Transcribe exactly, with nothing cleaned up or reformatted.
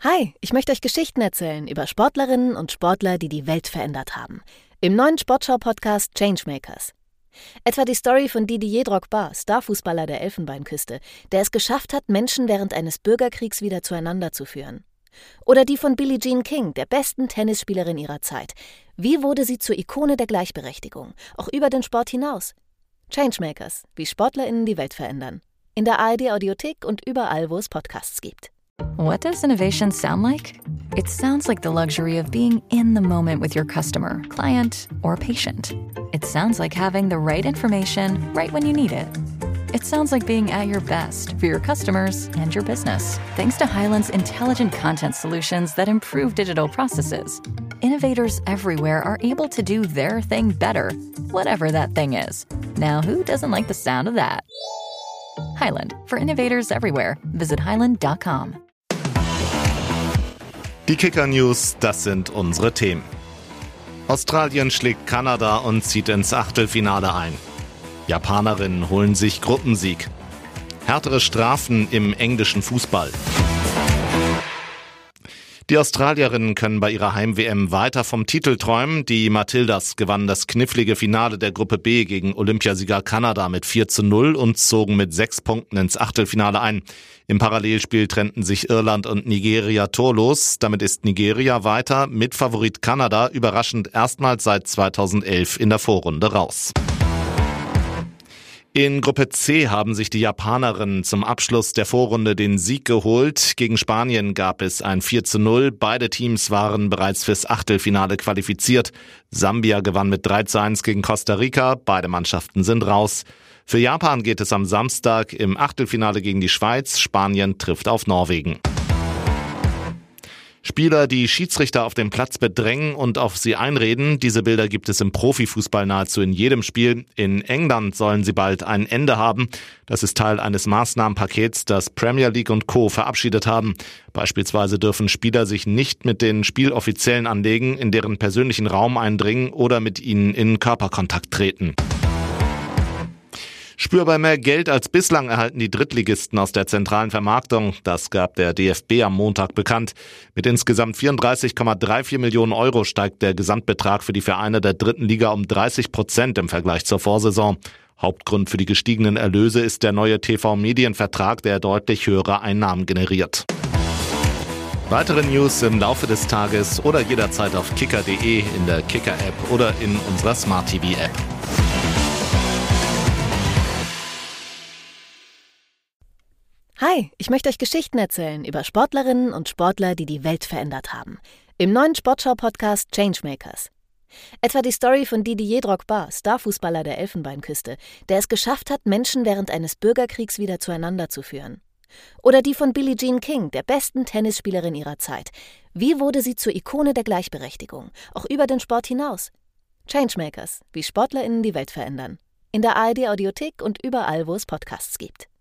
Hi, ich möchte euch Geschichten erzählen über Sportlerinnen und Sportler, die die Welt verändert haben. Im neuen Sportschau-Podcast Changemakers. Etwa die Story von Didier Drogba, Starfußballer der Elfenbeinküste, der es geschafft hat, Menschen während eines Bürgerkriegs wieder zueinander zu führen. Oder die von Billie Jean King, der besten Tennisspielerin ihrer Zeit. Wie wurde sie zur Ikone der Gleichberechtigung, auch über den Sport hinaus? Changemakers, wie SportlerInnen die Welt verändern. In der A R D-Audiothek und überall, wo es Podcasts gibt. What does innovation sound like? It sounds like the luxury of being in the moment with your customer, client, or patient. It sounds like having the right information right when you need it. It sounds like being at your best for your customers and your business. Thanks to Hyland's intelligent content solutions that improve digital processes, innovators everywhere are able to do their thing better, whatever that thing is. Now, who doesn't like the sound of that? Hyland, for innovators everywhere. Visit hyland dot com. Die Kicker-News, das sind unsere Themen. Australien schlägt Kanada und zieht ins Achtelfinale ein. Japanerinnen holen sich Gruppensieg. Härtere Strafen im englischen Fußball. Die Australierinnen können bei ihrer Heim-W M weiter vom Titel träumen. Die Matildas gewannen das knifflige Finale der Gruppe B gegen Olympiasieger Kanada mit vier zu null und zogen mit sechs Punkten ins Achtelfinale ein. Im Parallelspiel trennten sich Irland und Nigeria torlos. Damit ist Nigeria weiter mit Favorit Kanada überraschend erstmals seit zweitausendelf in der Vorrunde raus. In Gruppe C haben sich die Japanerinnen zum Abschluss der Vorrunde den Sieg geholt. Gegen Spanien gab es ein vier zu null. Beide Teams waren bereits fürs Achtelfinale qualifiziert. Sambia gewann mit drei zu eins gegen Costa Rica. Beide Mannschaften sind raus. Für Japan geht es am Samstag im Achtelfinale gegen die Schweiz. Spanien trifft auf Norwegen. Spieler, die Schiedsrichter auf dem Platz bedrängen und auf sie einreden, diese Bilder gibt es im Profifußball nahezu in jedem Spiel. In England sollen sie bald ein Ende haben. Das ist Teil eines Maßnahmenpakets, das Premier League und Co. verabschiedet haben. Beispielsweise dürfen Spieler sich nicht mit den Spieloffiziellen anlegen, in deren persönlichen Raum eindringen oder mit ihnen in Körperkontakt treten. Spürbar mehr Geld als bislang erhalten die Drittligisten aus der zentralen Vermarktung. Das gab der D F B am Montag bekannt. Mit insgesamt vierunddreißig Komma vierunddreißig Millionen Euro steigt der Gesamtbetrag für die Vereine der dritten Liga um dreißig Prozent im Vergleich zur Vorsaison. Hauptgrund für die gestiegenen Erlöse ist der neue T V-Medienvertrag, der deutlich höhere Einnahmen generiert. Weitere News im Laufe des Tages oder jederzeit auf kicker punkt de, in der Kicker-App oder in unserer Smart-T V-App. Hi, ich möchte euch Geschichten erzählen über Sportlerinnen und Sportler, die die Welt verändert haben. Im neuen Sportschau-Podcast Changemakers. Etwa die Story von Didier Drogba, Starfußballer der Elfenbeinküste, der es geschafft hat, Menschen während eines Bürgerkriegs wieder zueinander zu führen. Oder die von Billie Jean King, der besten Tennisspielerin ihrer Zeit. Wie wurde sie zur Ikone der Gleichberechtigung, auch über den Sport hinaus? Changemakers, wie SportlerInnen die Welt verändern. In der A R D-Audiothek und überall, wo es Podcasts gibt.